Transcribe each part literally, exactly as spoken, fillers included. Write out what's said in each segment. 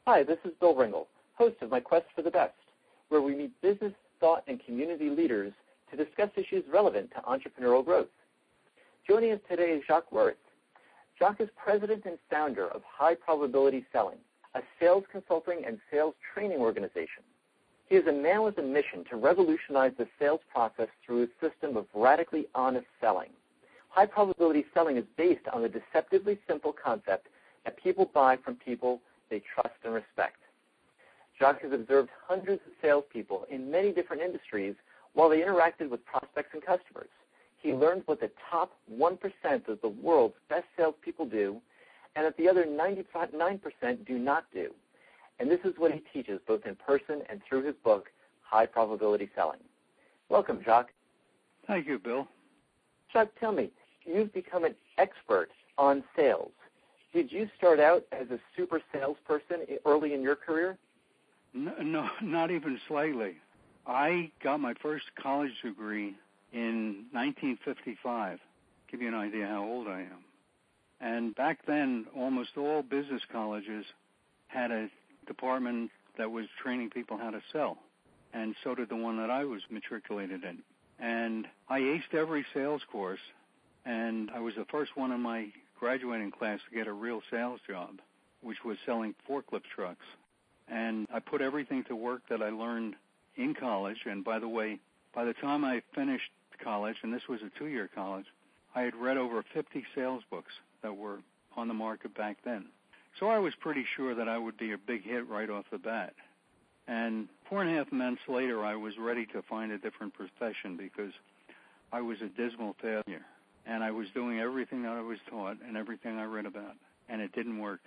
Hi, this is Bill Ringel, host of My Quest for the Best, where we meet business, thought, and community leaders to discuss issues relevant to entrepreneurial growth. Joining us today is Jacques Wirth. Jacques is president and founder of High Probability Selling, a sales consulting and sales training organization. He is a man with a mission to revolutionize the sales process through a system of radically honest selling. High probability selling is based on the deceptively simple concept that people buy from people they trust and respect. Jacques has observed hundreds of salespeople in many different industries while they interacted with prospects and customers. He learned what the top one percent of the world's best salespeople do and that the other ninety-nine percent do not do. And this is what he teaches both in person and through his book, High Probability Selling. Welcome, Jacques. Thank you, Bill. Jacques, tell me, you've become an expert on sales. Did you start out as a super salesperson early in your career? No, no, not even slightly. I got my first college degree in nineteen fifty-five. Give you an idea how old I am. And back then, almost all business colleges had a department that was training people how to sell, and so did the one that I was matriculated in. And I aced every sales course, and I was the first one in my graduating class to get a real sales job, which was selling forklift trucks. And I put everything to work that I learned in college. And by the way, by the time I finished college, and this was a two-year college, I had read over fifty sales books that were on the market back then. So I was pretty sure that I would be a big hit right off the bat. And four and a half months later, I was ready to find a different profession because I was a dismal failure. And I was doing everything that I was taught and everything I read about, and it didn't work.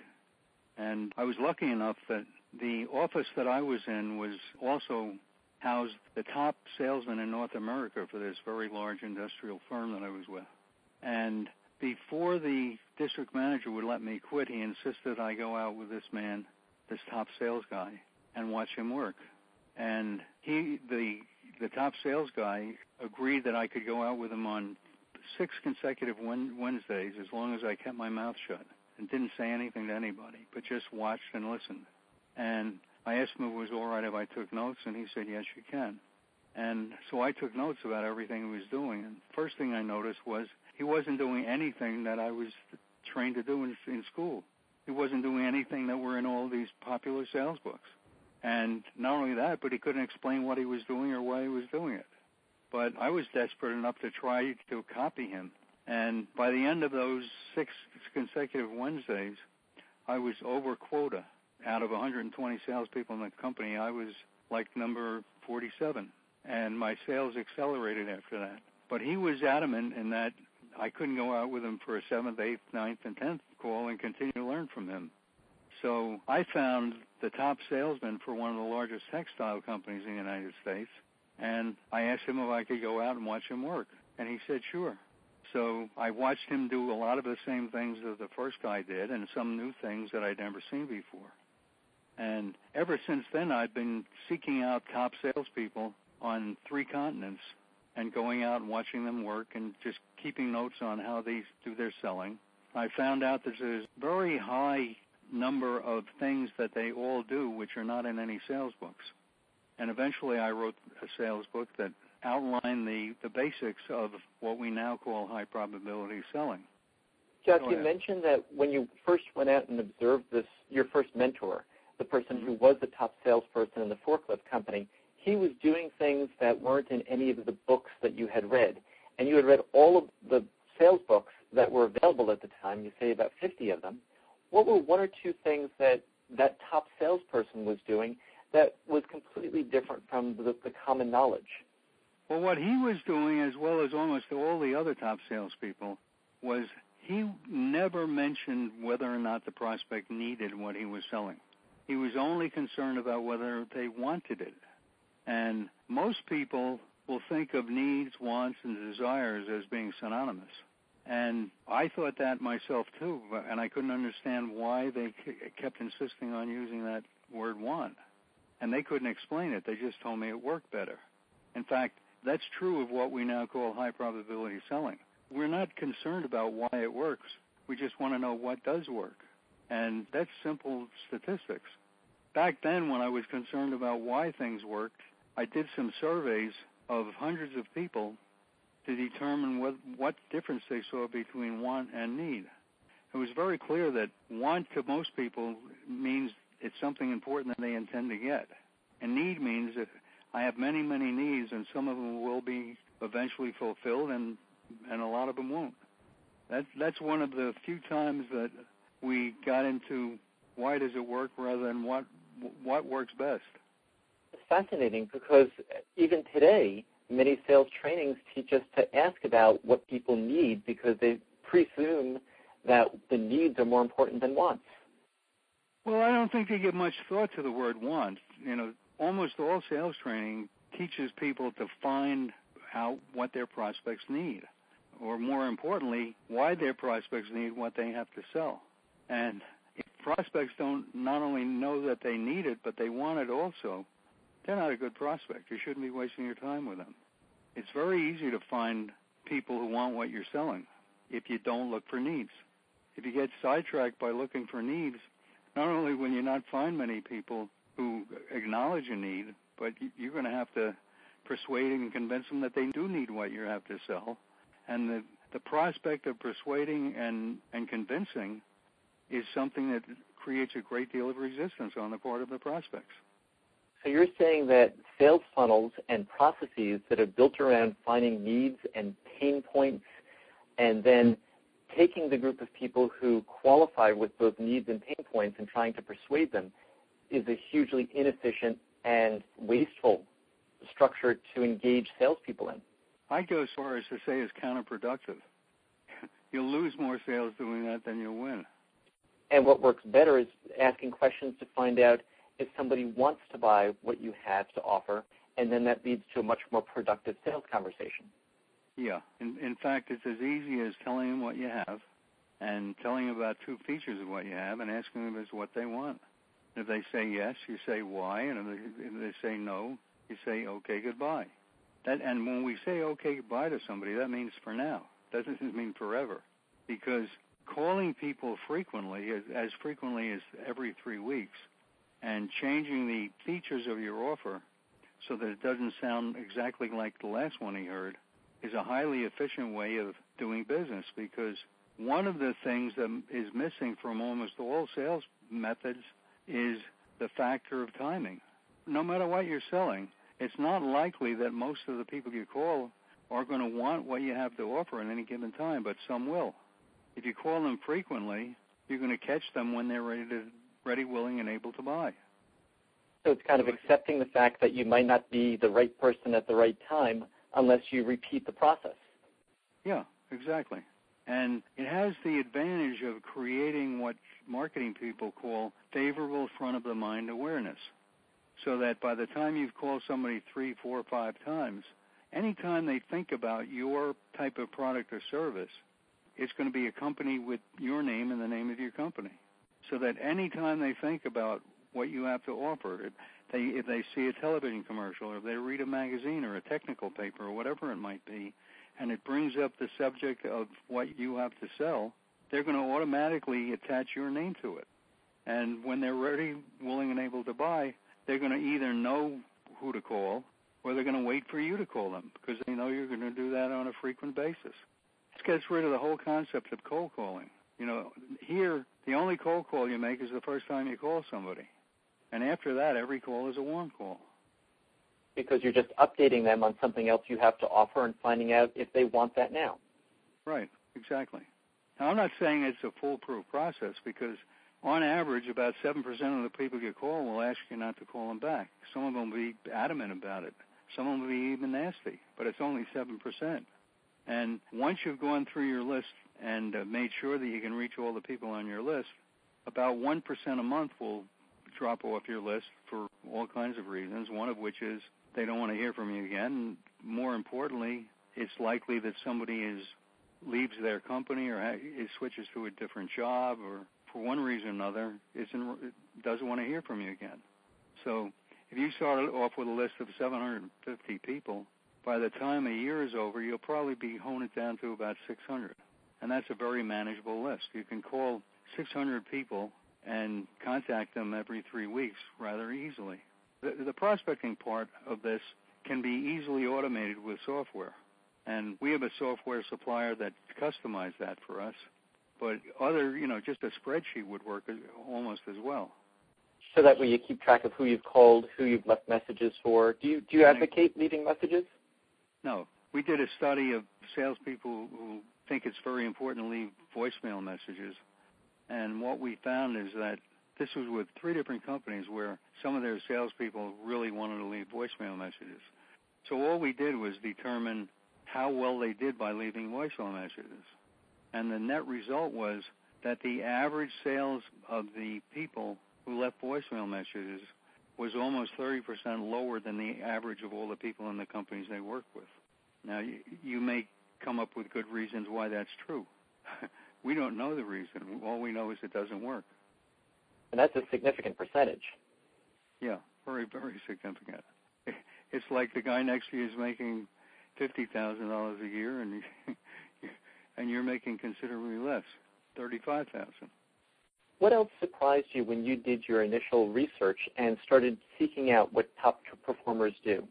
And I was lucky enough that the office that I was in was also housed the top salesman in North America for this very large industrial firm that I was with. And before the district manager would let me quit, he insisted I go out with this man, this top sales guy, and watch him work. And he, the the top sales guy, agreed that I could go out with him on six consecutive Wednesdays as long as I kept my mouth shut and didn't say anything to anybody, but just watched and listened. And I asked him if it was all right if I took notes, and he said, yes, you can. And so I took notes about everything he was doing. And first thing I noticed was he wasn't doing anything that I was trained to do in, in school. He wasn't doing anything that were in all these popular sales books. And not only that, but he couldn't explain what he was doing or why he was doing it. But I was desperate enough to try to copy him. And by the end of those six consecutive Wednesdays, I was over quota. Out of one hundred twenty salespeople in the company, I was like number forty-seven. And my sales accelerated after that. But he was adamant in that I couldn't go out with him for a seventh, eighth, ninth, and tenth call and continue to learn from him. So I found the top salesman for one of the largest textile companies in the United States, and I asked him if I could go out and watch him work, and he said sure. So I watched him do a lot of the same things that the first guy did and some new things that I'd never seen before. And ever since then, I've been seeking out top salespeople on three continents and going out and watching them work and just keeping notes on how they do their selling. I found out there's a very high number of things that they all do which are not in any sales books. And eventually I wrote a sales book that outlined the, the basics of what we now call high probability selling. Jack, you mentioned that when you first went out and observed this, your first mentor, the person who was the top salesperson in the forklift company, he was doing things that weren't in any of the books that you had read. And you had read all of the sales books that were available at the time, you say about fifty of them. What were one or two things that that top salesperson was doing that was completely different from the, the common knowledge? Well, what he was doing, as well as almost all the other top salespeople, was he never mentioned whether or not the prospect needed what he was selling. He was only concerned about whether they wanted it. And most people will think of needs, wants, and desires as being synonymous. And I thought that myself, too, and I couldn't understand why they kept insisting on using that word want. And they couldn't explain it. They just told me it worked better. In fact, that's true of what we now call high probability selling. We're not concerned about why it works. We just want to know what does work. And that's simple statistics. back then when I was concerned about why things worked, I did some surveys of hundreds of people to determine what, what difference they saw between want and need. It was very clear that want to most people means it's something important that they intend to get. And need means that I have many, many needs, and some of them will be eventually fulfilled, and, and a lot of them won't. That's, that's one of the few times that we got into why does it work rather than what, what works best. It's fascinating because even today, many sales trainings teach us to ask about what people need because they presume that the needs are more important than wants. Well, I don't think they give much thought to the word want. You know, almost all sales training teaches people to find out what their prospects need, or more importantly, why their prospects need what they have to sell. And if prospects don't not only know that they need it, but they want it also, they're not a good prospect. You shouldn't be wasting your time with them. It's very easy to find people who want what you're selling if you don't look for needs. If you get sidetracked by looking for needs, not only will you not find many people who acknowledge a need, but you're going to have to persuade and convince them that they do need what you have to sell. And the, the prospect of persuading and, and convincing is something that creates a great deal of resistance on the part of the prospects. So you're saying that sales funnels and processes that are built around finding needs and pain points and then taking the group of people who qualify with those needs and pain points and trying to persuade them is a hugely inefficient and wasteful structure to engage salespeople in. I go as far as to say it's counterproductive. You'll lose more sales doing that than you'll win. And what works better is asking questions to find out if somebody wants to buy what you have to offer, and then that leads to a much more productive sales conversation. Yeah. In, in fact, it's as easy as telling them what you have and telling them about two features of what you have and asking them as what they want. If they say yes, you say why, and if they, if they say no, you say okay, goodbye. That, and when we say okay, goodbye to somebody, that means for now. That doesn't mean forever, because calling people frequently, as, as frequently as every three weeks, and changing the features of your offer so that it doesn't sound exactly like the last one he heard is a highly efficient way of doing business, because one of the things that is missing from almost all sales methods is the factor of timing. No matter what you're selling, it's not likely that most of the people you call are going to want what you have to offer at any given time, but some will. If you call them frequently, you're going to catch them when they're ready to, ready, willing, and able to buy. So it's kind of accepting the fact that you might not be the right person at the right time unless you repeat the process. Yeah, exactly. And it has the advantage of creating what marketing people call favorable front-of-the-mind awareness, so that by the time you've called somebody three, four, five times, anytime they think about your type of product or service, it's going to be accompanied with your name and the name of your company, so that anytime they think about what you have to offer, if they, if they see a television commercial or if they read a magazine or a technical paper or whatever it might be, and it brings up the subject of what you have to sell, they're going to automatically attach your name to it. And when they're ready, willing, and able to buy, they're going to either know who to call or they're going to wait for you to call them because they know you're going to do that on a frequent basis. This gets rid of the whole concept of cold calling. You know, here, the only cold call you make is the first time you call somebody. And after that, every call is a warm call. Because you're just updating them on something else you have to offer and finding out if they want that now. Right, exactly. Now, I'm not saying it's a foolproof process because, on average, about seven percent of the people you call will ask you not to call them back. Some of them will be adamant about it. Some of them will be even nasty, but it's only seven percent. And once you've gone through your list and uh, made sure that you can reach all the people on your list, about one percent a month will drop off your list for all kinds of reasons, one of which is they don't want to hear from you again. More importantly, it's likely that somebody is leaves their company or ha- is switches to a different job or for one reason or another isn't, doesn't want to hear from you again. So if you started off with a list of seven hundred fifty people, by the time a year is over, you'll probably be honed it down to about six hundred. And that's a very manageable list. You can call six hundred people and contact them every three weeks rather easily. The, the prospecting part of this can be easily automated with software. And we have a software supplier that customized that for us. But other, you know, just a spreadsheet would work almost as well. So that way you keep track of who you've called, who you've left messages for. Do you, do you advocate leaving messages? No. We did a study of salespeople who think it's very important to leave voicemail messages. And what we found is that this was with three different companies where some of their salespeople really wanted to leave voicemail messages. So all we did was determine how well they did by leaving voicemail messages. And the net result was that the average sales of the people who left voicemail messages was almost thirty percent lower than the average of all the people in the companies they work with. Now, you, you may come up with good reasons why that's true. We don't know the reason. All we know is it doesn't work. And that's a significant percentage. Yeah, very, very significant. It's like the guy next to you is making fifty thousand dollars a year, and and you're making considerably less, thirty-five thousand dollars. What else surprised you when you did your initial research and started seeking out what top performers do?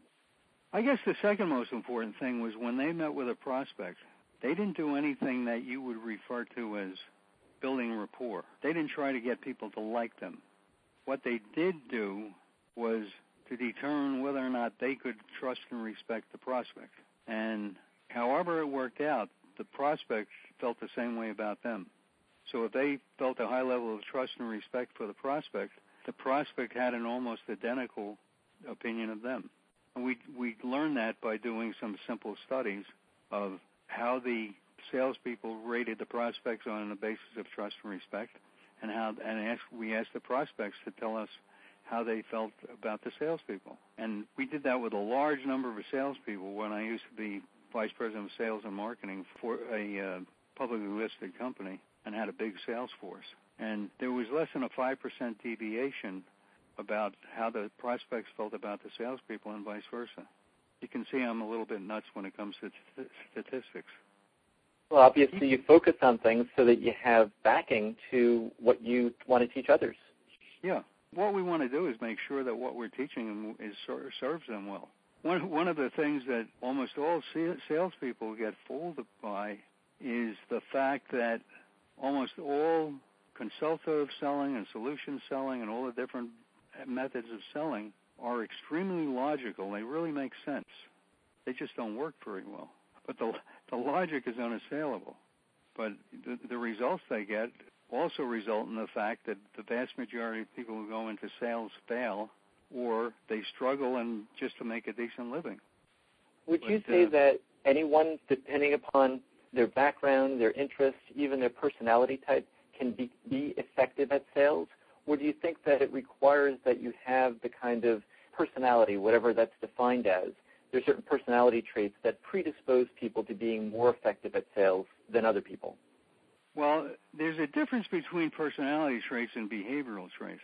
I guess the second most important thing was when they met with a prospect, they didn't do anything that you would refer to as building rapport. They didn't try to get people to like them. What they did do was to determine whether or not they could trust and respect the prospect. And however it worked out, the prospect felt the same way about them. So if they felt a high level of trust and respect for the prospect, the prospect had an almost identical opinion of them. And we we learned that by doing some simple studies of how the salespeople rated the prospects on the basis of trust and respect, and how and ask, we asked the prospects to tell us how they felt about the salespeople. And we did that with a large number of salespeople when I used to be vice president of sales and marketing for a uh, publicly listed company and had a big sales force. And there was less than a five percent deviation about how the prospects felt about the salespeople and vice versa. You can see I'm a little bit nuts when it comes to t- statistics. Well, obviously you focus on things so that you have backing to what you want to teach others. Yeah. What we want to do is make sure that what we're teaching them is serves them well. One one of the things that almost all salespeople get fooled by is the fact that almost all consultative selling and solution selling and all the different methods of selling are extremely logical. They really make sense. They just don't work very well. But the the logic is unassailable. But the, the results they get also result in the fact that the vast majority of people who go into sales fail, or they struggle and just to make a decent living. Would but, you say uh, that anyone, depending upon their background, their interests, even their personality type, can be, be effective at sales? Or do you think that it requires that you have the kind of personality, whatever that's defined as? There are certain personality traits that predispose people to being more effective at sales than other people. Well, there's a difference between personality traits and behavioral traits.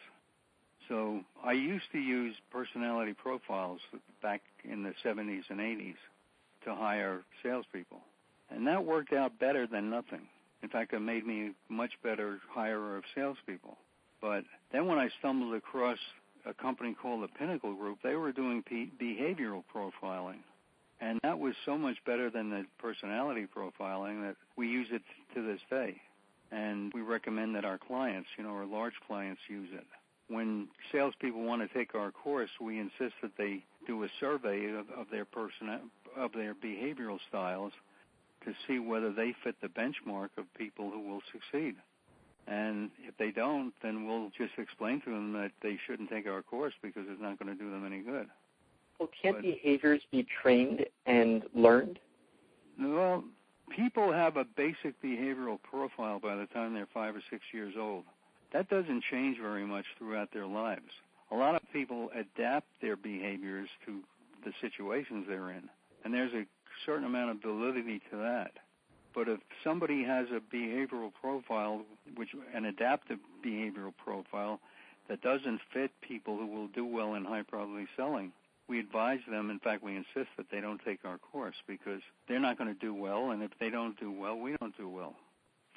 So I used to use personality profiles back in the seventies and eighties to hire salespeople. And that worked out better than nothing. In fact, it made me a much better hirer of salespeople. But then when I stumbled across a company called the Pinnacle Group, they were doing p- behavioral profiling. And that was so much better than the personality profiling that we use it to this day. And we recommend that our clients, you know, our large clients use it. When salespeople want to take our course, we insist that they do a survey of, of their person, of their behavioral styles to see whether they fit the benchmark of people who will succeed. And if they don't, then we'll just explain to them that they shouldn't take our course because it's not going to do them any good. Well, can't But, behaviors be trained and learned? Well, people have a basic behavioral profile by the time they're five or six years old. That doesn't change very much throughout their lives. A lot of people adapt their behaviors to the situations they're in, and there's a certain amount of validity to that. But if somebody has a behavioral profile, which an adaptive behavioral profile that doesn't fit people who will do well in high probability selling, we advise them, in fact, we insist that they don't take our course because they're not going to do well, and if they don't do well, we don't do well.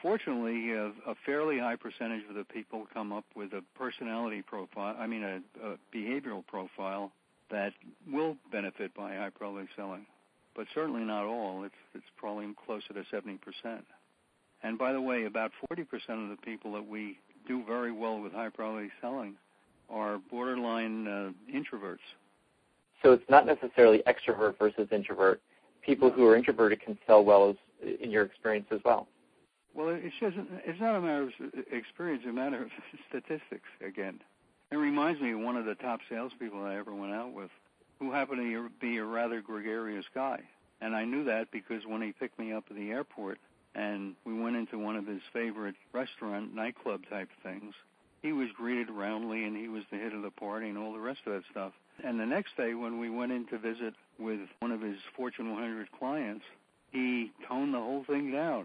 fortunately, a, a fairly high percentage of the people come up with a personality profile, I mean a, a behavioral profile that will benefit by high probability selling. But certainly not all. It's, it's probably closer to seventy percent. And by the way, about forty percent of the people that we do very well with high probability selling are borderline uh, introverts. So it's not necessarily extrovert versus introvert. People who are introverted can sell well, as, in your experience as well. Well, it's just it's not a matter of experience; it's a matter of statistics. Again, it reminds me of one of the top salespeople I ever went out with, who happened to be a rather gregarious guy, and I knew that because when he picked me up at the airport and we went into one of his favorite restaurant nightclub type things, he was greeted roundly and he was the hit of the party and all the rest of that stuff. And the next day when we went in to visit with one of his Fortune one hundred clients, he toned the whole thing down.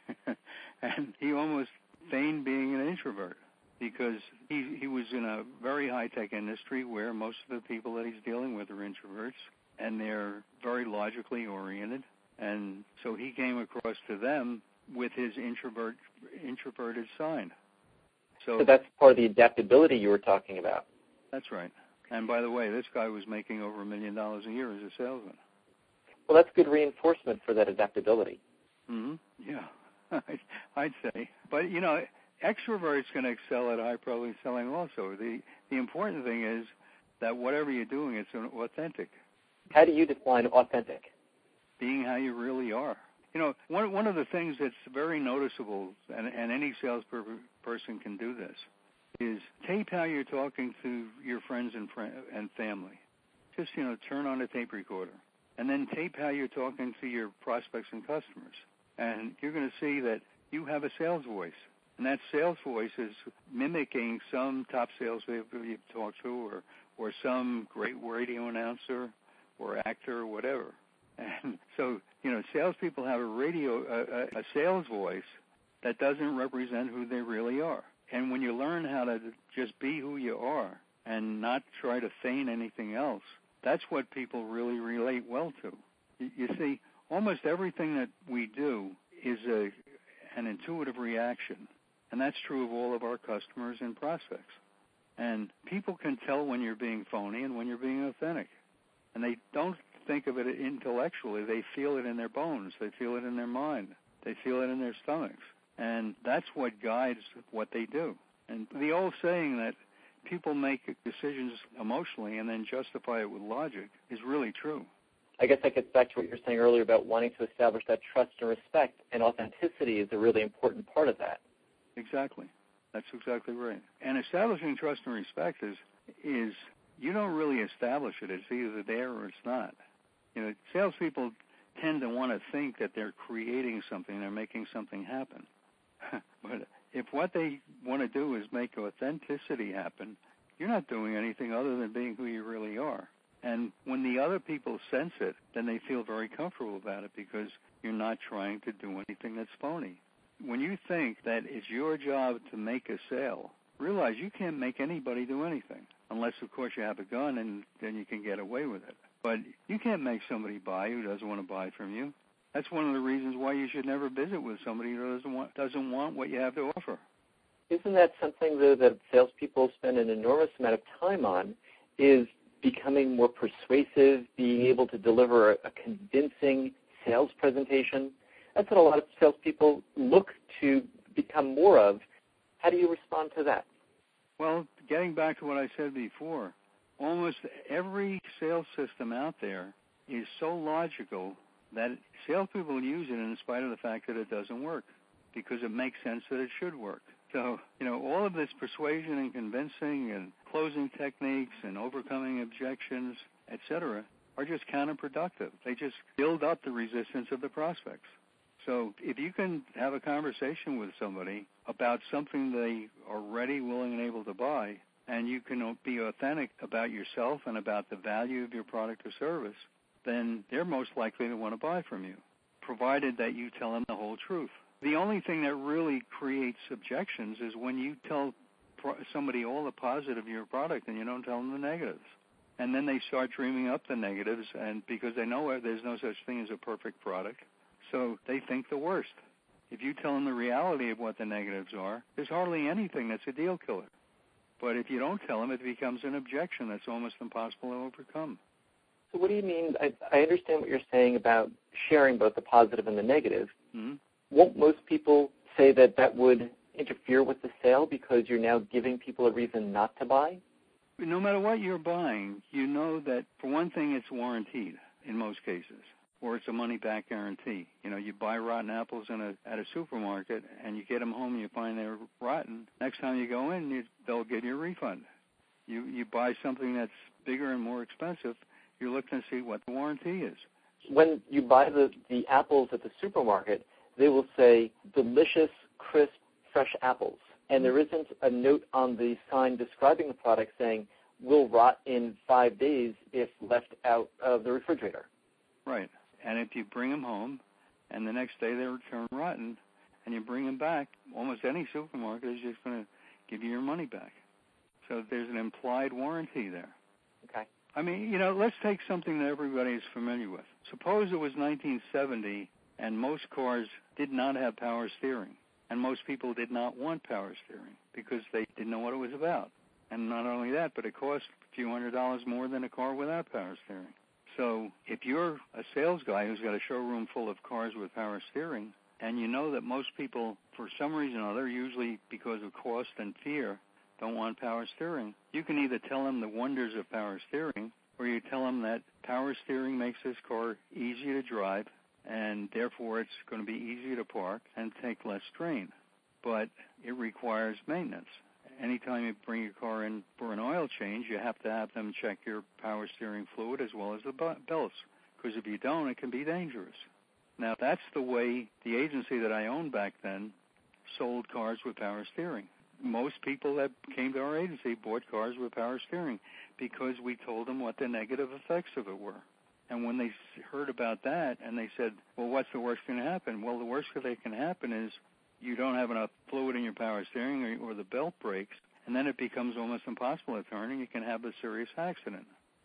And he almost feigned being an introvert because he, he was in a very high-tech industry where most of the people that he's dealing with are introverts, and they're very logically oriented. And so he came across to them with his introvert introverted sign. So, so that's part of the adaptability you were talking about. That's right. And by the way, this guy was making over a million dollars a year as a salesman. Well, that's good reinforcement for that adaptability. Mm-hmm. Yeah, I'd, I'd say. But, you know, extroverts can excel at high probability selling also. The, the important thing is that whatever you're doing, it's authentic. How do you define authentic? Being how you really are. You know, one one of the things that's very noticeable, and, and any salesperson can do this, is tape how you're talking to your friends and friend, and family. Just, you know, turn on a tape recorder. And then tape how you're talking to your prospects and customers. And you're going to see that you have a sales voice. And that sales voice is mimicking some top salespeople you've talked to or, or some great radio announcer or actor or whatever. And so, you know, salespeople have a radio, a, a sales voice that doesn't represent who they really are. And when you learn how to just be who you are and not try to feign anything else, that's what people really relate well to. You, you see, almost everything that we do is a, an intuitive reaction, and that's true of all of our customers and prospects. And people can tell when you're being phony and when you're being authentic. And they don't think of it intellectually. They feel it in their bones. They feel it in their mind. They feel it in their stomachs. And that's what guides what they do. And the old saying that people make decisions emotionally and then justify it with logic is really true. I guess that gets back to what you were saying earlier about wanting to establish that trust and respect, and authenticity is a really important part of that. Exactly. That's exactly right. And establishing trust and respect is, is you don't really establish it. It's either there or it's not. You know, salespeople tend to want to think that they're creating something, they're making something happen. But if what they want to do is make authenticity happen, you're not doing anything other than being who you really are. And when the other people sense it, then they feel very comfortable about it because you're not trying to do anything that's phony. When you think that it's your job to make a sale, realize you can't make anybody do anything, unless, of course, you have a gun and then you can get away with it. But you can't make somebody buy who doesn't want to buy from you. That's one of the reasons why you should never visit with somebody who doesn't want doesn't want what you have to offer. Isn't that something, though, that salespeople spend an enormous amount of time on, is becoming more persuasive, being able to deliver a, a convincing sales presentation? That's what a lot of salespeople look to become more of. How do you respond to that? Well, getting back to what I said before, almost every sales system out there is so logical that salespeople use it in spite of the fact that it doesn't work, because it makes sense that it should work. So, you know, all of this persuasion and convincing and closing techniques and overcoming objections, et cetera, are just counterproductive. They just build up the resistance of the prospects. So if you can have a conversation with somebody about something they are ready, willing, and able to buy, and you can be authentic about yourself and about the value of your product or service, then they're most likely to want to buy from you, provided that you tell them the whole truth. The only thing that really creates objections is when you tell somebody all the positive of your product and you don't tell them the negatives. And then they start dreaming up the negatives, and because they know there's no such thing as a perfect product, so they think the worst. If you tell them the reality of what the negatives are, there's hardly anything that's a deal killer. But if you don't tell them, it becomes an objection that's almost impossible to overcome. So what do you mean? I, I understand what you're saying about sharing both the positive and the negative. Mm-hmm. Won't most people say that that would interfere with the sale because you're now giving people a reason not to buy? No matter what you're buying, you know that, for one thing, it's warranted in most cases, or it's a money-back guarantee. You know, you buy rotten apples in a, at a supermarket, and you get them home and you find they're rotten. Next time you go in, you, they'll give you a refund. You you buy something that's bigger and more expensive, you're looking to see what the warranty is. When you buy the, the apples at the supermarket, they will say, delicious, crisp, fresh apples. And there isn't a note on the sign describing the product saying, will rot in five days if left out of the refrigerator. Right. And if you bring them home and the next day they return rotten and you bring them back, almost any supermarket is just going to give you your money back. So there's an implied warranty there. Okay. I mean, you know, let's take something that everybody is familiar with. Suppose it was nineteen seventy and most cars did not have power steering. And most people did not want power steering because they didn't know what it was about. And not only that, but it cost a few hundred dollars more than a car without power steering. So if you're a sales guy who's got a showroom full of cars with power steering, and you know that most people, for some reason or other, usually because of cost and fear, don't want power steering, you can either tell them the wonders of power steering, or you tell them that power steering makes this car easy to drive, and therefore it's going to be easier to park and take less strain. But it requires maintenance. Anytime you bring your car in for an oil change, you have to have them check your power steering fluid as well as the belts, because if you don't, it can be dangerous. Now, that's the way the agency that I owned back then sold cars with power steering. Most people that came to our agency bought cars with power steering because we told them what the negative effects of it were. And when they heard about that and they said, well, what's the worst going to happen? Well, the worst that can happen is you don't have enough fluid in your power steering or, or the belt breaks, and then it becomes almost impossible to turn and you can have a serious accident.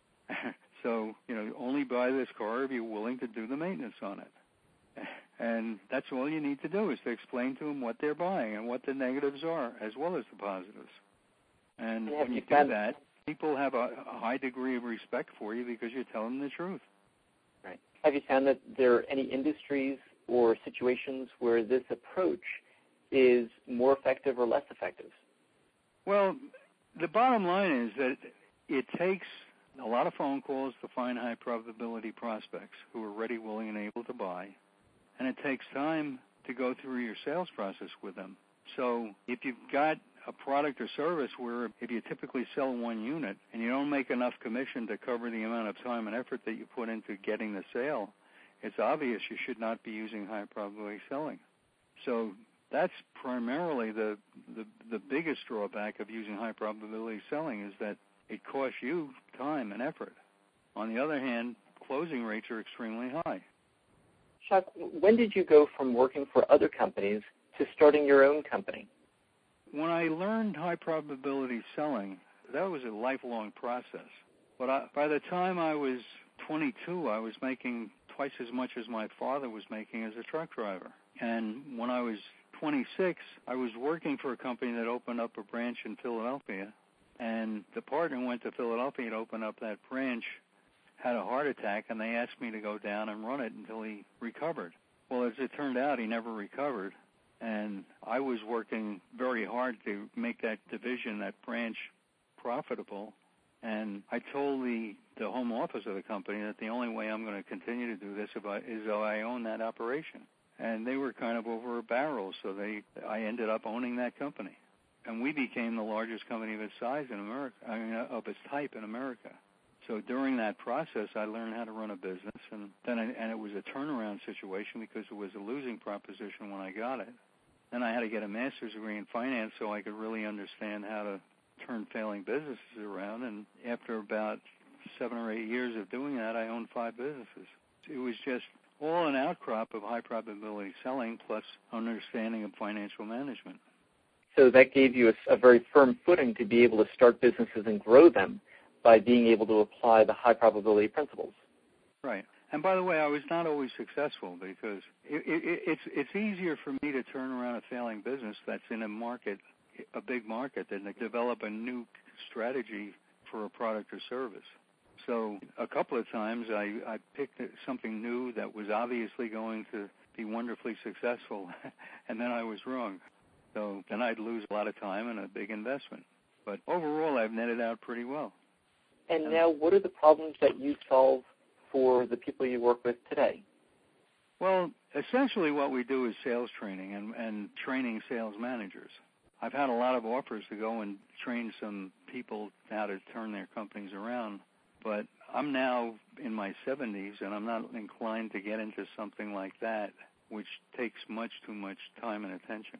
So, you know, only buy this car if you're willing to do the maintenance on it. And that's all you need to do is to explain to them what they're buying and what the negatives are as well as the positives. And when you do that, people have a, a high degree of respect for you because you're telling them the truth. Right. Have you found that there are any industries or situations where this approach is more effective or less effective? Well, the bottom line is that it takes a lot of phone calls to find high probability prospects who are ready, willing, and able to buy. And it takes time to go through your sales process with them. So if you've got a product or service where if you typically sell one unit and you don't make enough commission to cover the amount of time and effort that you put into getting the sale, it's obvious you should not be using high probability selling. So that's primarily the, the, the biggest drawback of using high probability selling is that it costs you time and effort. On the other hand, closing rates are extremely high. Chuck, when did you go from working for other companies to starting your own company? When I learned high probability selling, that was a lifelong process. But I, by the time I was twenty-two, I was making twice as much as my father was making as a truck driver. And when I was twenty-six, I was working for a company that opened up a branch in Philadelphia. And the partner went to Philadelphia and opened up that branch, had a heart attack, and they asked me to go down and run it until he recovered. Well, as it turned out, he never recovered. And I was working very hard to make that division, that branch, profitable. And I told the, the home office of the company that the only way I'm going to continue to do this if I, is if I own that operation. And they were kind of over a barrel, so they I ended up owning that company. And we became the largest company of its size in America, I mean, of its type in America. So during that process, I learned how to run a business, and then I, and it was a turnaround situation because it was a losing proposition when I got it. Then I had to get a master's degree in finance so I could really understand how to turn failing businesses around. And after about seven or eight years of doing that, I owned five businesses. It was just all an outcrop of high probability selling plus understanding of financial management. So that gave you a, a very firm footing to be able to start businesses and grow them by being able to apply the high probability principles. Right. And by the way, I was not always successful because it, it, it's it's easier for me to turn around a failing business that's in a market, a big market, than to develop a new strategy for a product or service. So a couple of times I, I picked something new that was obviously going to be wonderfully successful, and then I was wrong. So then I'd lose a lot of time and a big investment. But overall, I've netted out pretty well. And now what are the problems that you solve for the people you work with today? Well, essentially what we do is sales training and, and training sales managers. I've had a lot of offers to go and train some people how to turn their companies around, but I'm now in my seventies, and I'm not inclined to get into something like that, which takes much too much time and attention.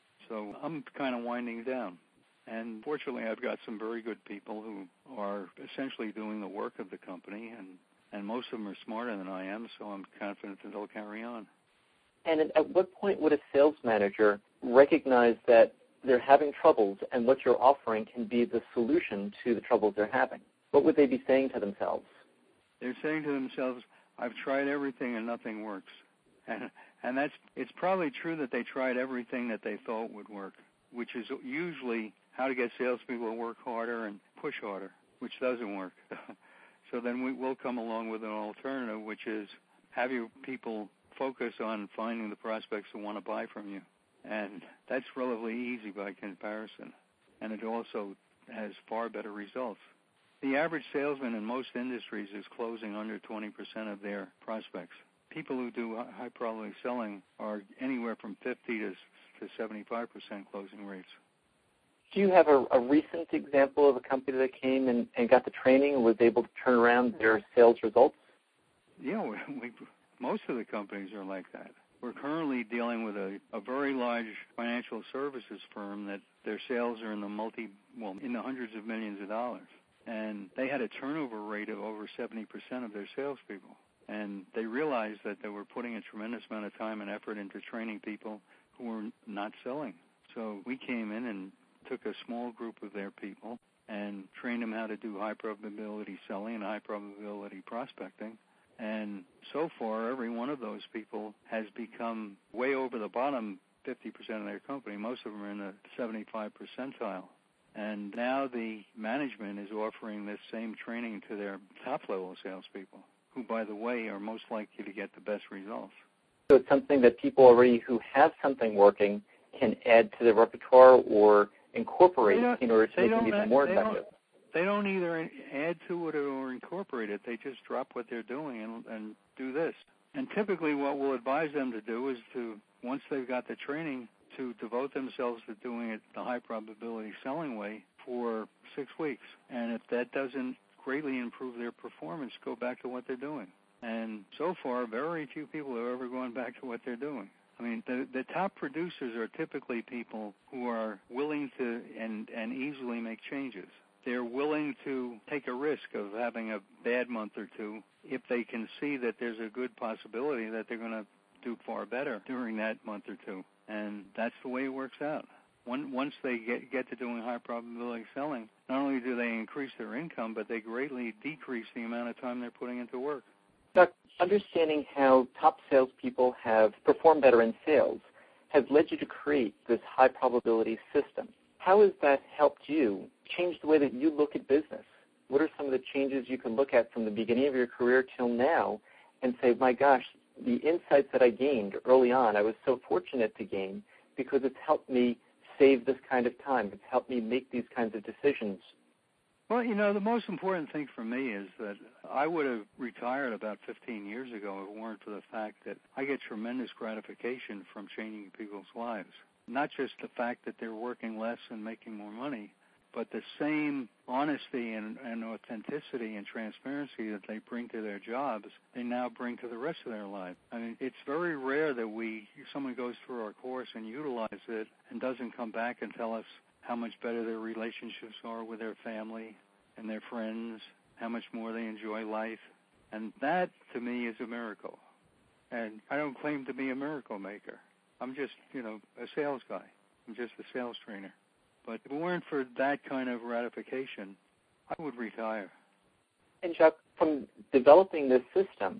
So I'm kind of winding down. And fortunately, I've got some very good people who are essentially doing the work of the company, and, and most of them are smarter than I am, so I'm confident that they'll carry on. And at what point would a sales manager recognize that they're having troubles and what you're offering can be the solution to the troubles they're having? What would they be saying to themselves? They're saying to themselves, I've tried everything and nothing works. And, and that's it's probably true that they tried everything that they thought would work, which is usually how to get salespeople to work harder and push harder, which doesn't work. So then we will come along with an alternative, which is have your people focus on finding the prospects who want to buy from you. And that's relatively easy by comparison. And it also has far better results. The average salesman in most industries is closing under twenty percent of their prospects. People who do high probability selling are anywhere from fifty to seventy-five percent closing rates. Do you have a, a recent example of a company that came and, and got the training and was able to turn around their sales results? Yeah, we, we, most of the companies are like that. We're currently dealing with a, a very large financial services firm that their sales are in the multi, well, in the hundreds of millions of dollars. And they had a turnover rate of over seventy percent of their salespeople. And they realized that they were putting a tremendous amount of time and effort into training people who were not selling. So we came in and took a small group of their people and trained them how to do high probability selling and high probability prospecting. And so far, every one of those people has become way over the bottom fifty percent of their company. Most of them are in the seventy-five percentile. And now the management is offering this same training to their top-level salespeople, who, by the way, are most likely to get the best results. So it's something that people already who have something working can add to their repertoire or incorporate in order to make it even more effective. They don't either add to it or incorporate it. They just drop what they're doing and, and do this. And typically what we'll advise them to do is to, once they've got the training, to devote themselves to doing it the high probability selling way for six weeks. And if that doesn't greatly improve their performance, go back to what they're doing. And so far, very few people have ever gone back to what they're doing. I mean, the, the top producers are typically people who are willing to and, and easily make changes. They're willing to take a risk of having a bad month or two if they can see that there's a good possibility that they're going to do far better during that month or two. And that's the way it works out. Once they get, get to doing high probability selling, not only do they increase their income, but they greatly decrease the amount of time they're putting into work. Doc, understanding how top salespeople have performed better in sales has led you to create this high probability system. How has that helped you change the way that you look at business? What are some of the changes you can look at from the beginning of your career till now and say, my gosh, the insights that I gained early on, I was so fortunate to gain because it's helped me save this kind of time. It's helped me make these kinds of decisions. Well, you know, the most important thing for me is that I would have retired about fifteen years ago if it weren't for the fact that I get tremendous gratification from changing people's lives. Not just the fact that they're working less and making more money, but the same honesty and, and authenticity and transparency that they bring to their jobs, they now bring to the rest of their life. I mean, it's very rare that we someone goes through our course and utilizes it and doesn't come back and tell us how much better their relationships are with their family and their friends, how much more they enjoy life. And that, to me, is a miracle. And I don't claim to be a miracle maker. I'm just, you know, a sales guy. I'm just a sales trainer. But if it weren't for that kind of ratification, I would retire. And Jacques, from developing this system,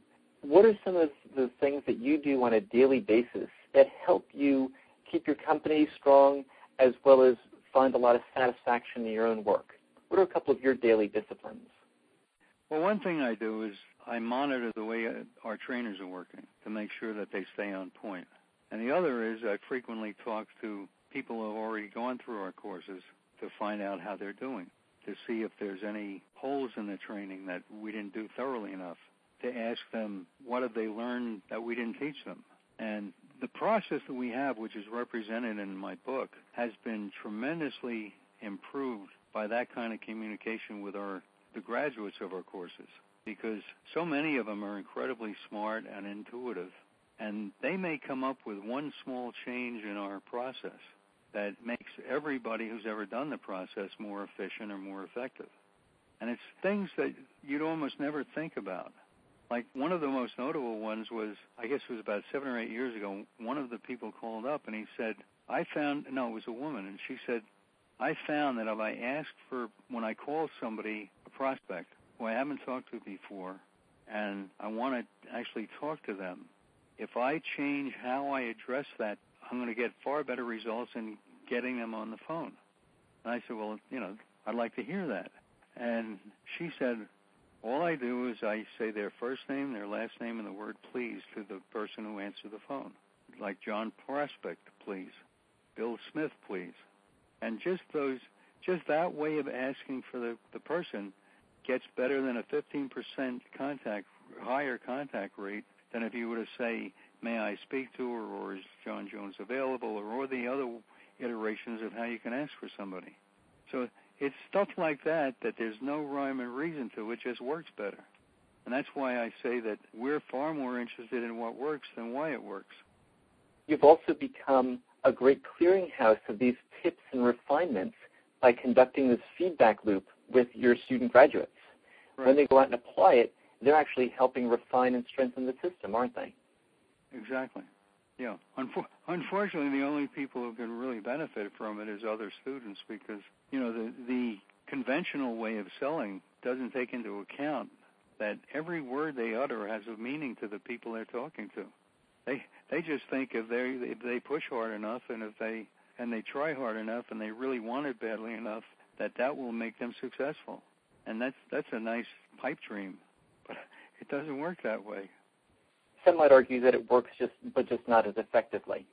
what are some of the things that you do on a daily basis that help you keep your company strong as well as find a lot of satisfaction in your own work? What are a couple of your daily disciplines? Well, one thing I do is I monitor the way our trainers are working to make sure that they stay on point. And the other is I frequently talk to people who have already gone through our courses to find out how they're doing, to see if there's any holes in the training that we didn't do thoroughly enough, to ask them what have they learned that we didn't teach them. And the process that we have, which is represented in my book, has been tremendously improved by that kind of communication with our the graduates of our courses, because so many of them are incredibly smart and intuitive, and they may come up with one small change in our process that makes everybody who's ever done the process more efficient or more effective. And it's things that you'd almost never think about. Like one of the most notable ones was, I guess it was about seven or eight years ago, one of the people called up and he said, I found, no, it was a woman, and she said, I found that if I ask for, when I call somebody, a prospect, who I haven't talked to before, and I want to actually talk to them, if I change how I address that, I'm going to get far better results in getting them on the phone. And I said, well, you know, I'd like to hear that. And she said, all I do is I say their first name, their last name, and the word please to the person who answered the phone. Like John Prospect, please. Bill Smith, please. And just those, just that way of asking for the, the person gets better than a fifteen percent contact, higher contact rate than if you were to say, may I speak to her, or is John Jones available, or, or the other iterations of how you can ask for somebody. So it's stuff like that that there's no rhyme or reason to. It just works better. And that's why I say that we're far more interested in what works than why it works. You've also become a great clearinghouse of these tips and refinements by conducting this feedback loop with your student graduates. Right. When they go out and apply it, they're actually helping refine and strengthen the system, aren't they? Exactly. Yeah. Unfor- unfortunately, the only people who can really benefit from it is other students, because, you know, the, the conventional way of selling doesn't take into account that every word they utter has a meaning to the people they're talking to. They they just think if they if they push hard enough and if they and they try hard enough and they really want it badly enough, that that will make them successful. And that's that's a nice pipe dream, but it doesn't work that way. Some might argue that it works just but just not as effectively.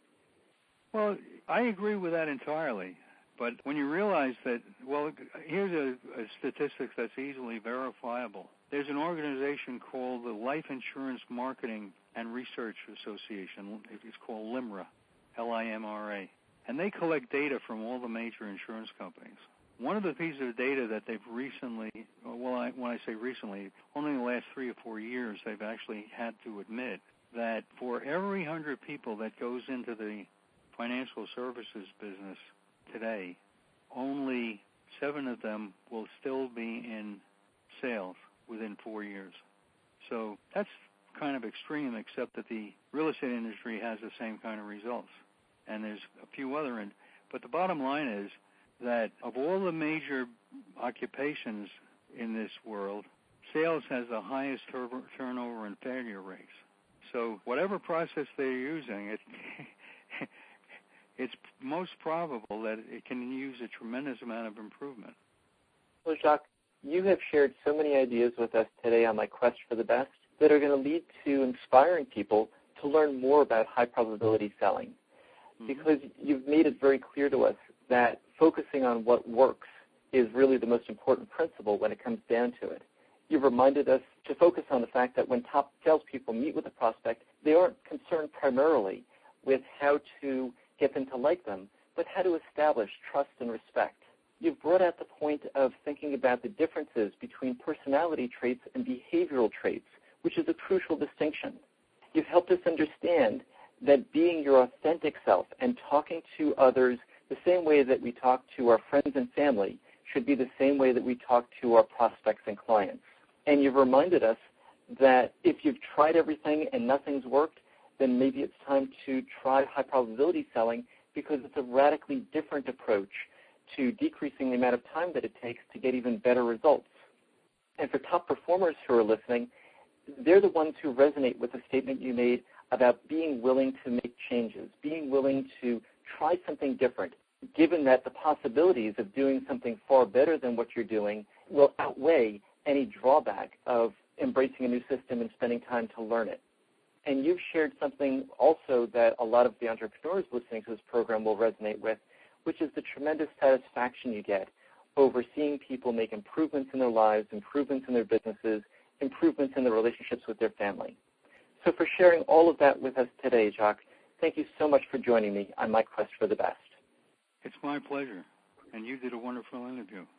Well, I agree with that entirely. But when you realize that, well, here's a, a statistic that's easily verifiable. There's an organization called the Life Insurance Marketing and Research Association. It's called LIMRA, L I M R A. And they collect data from all the major insurance companies. One of the pieces of data that they've recently, well, I, when I say recently, only in the last three or four years, they've actually had to admit that for every one hundred people that goes into the financial services business today, only seven of them will still be in sales within four years. So that's kind of extreme, except that the real estate industry has the same kind of results. And there's a few other, in, but the bottom line is that of all the major occupations in this world, sales has the highest tur- turnover and failure rates. So whatever process they're using, it it's most probable that it can use a tremendous amount of improvement. Well, Jacques, you have shared so many ideas with us today on My Quest for the Best that are going to lead to inspiring people to learn more about high probability selling. Mm-hmm. Because you've made it very clear to us that focusing on what works is really the most important principle when it comes down to it. You've reminded us to focus on the fact that when top salespeople meet with a prospect, they aren't concerned primarily with how to get them to like them, but how to establish trust and respect. You've brought out the point of thinking about the differences between personality traits and behavioral traits, which is a crucial distinction. You've helped us understand that being your authentic self and talking to others the same way that we talk to our friends and family should be the same way that we talk to our prospects and clients. And you've reminded us that if you've tried everything and nothing's worked, then maybe it's time to try high probability selling, because it's a radically different approach to decreasing the amount of time that it takes to get even better results. And for top performers who are listening, they're the ones who resonate with the statement you made about being willing to make changes, being willing to try something different, given that the possibilities of doing something far better than what you're doing will outweigh any drawback of embracing a new system and spending time to learn it. And you've shared something also that a lot of the entrepreneurs listening to this program will resonate with, which is the tremendous satisfaction you get over seeing people make improvements in their lives, improvements in their businesses, improvements in their relationships with their family. So for sharing all of that with us today, Jacques, thank you so much for joining me on my quest for the best. It's my pleasure, and you did a wonderful interview.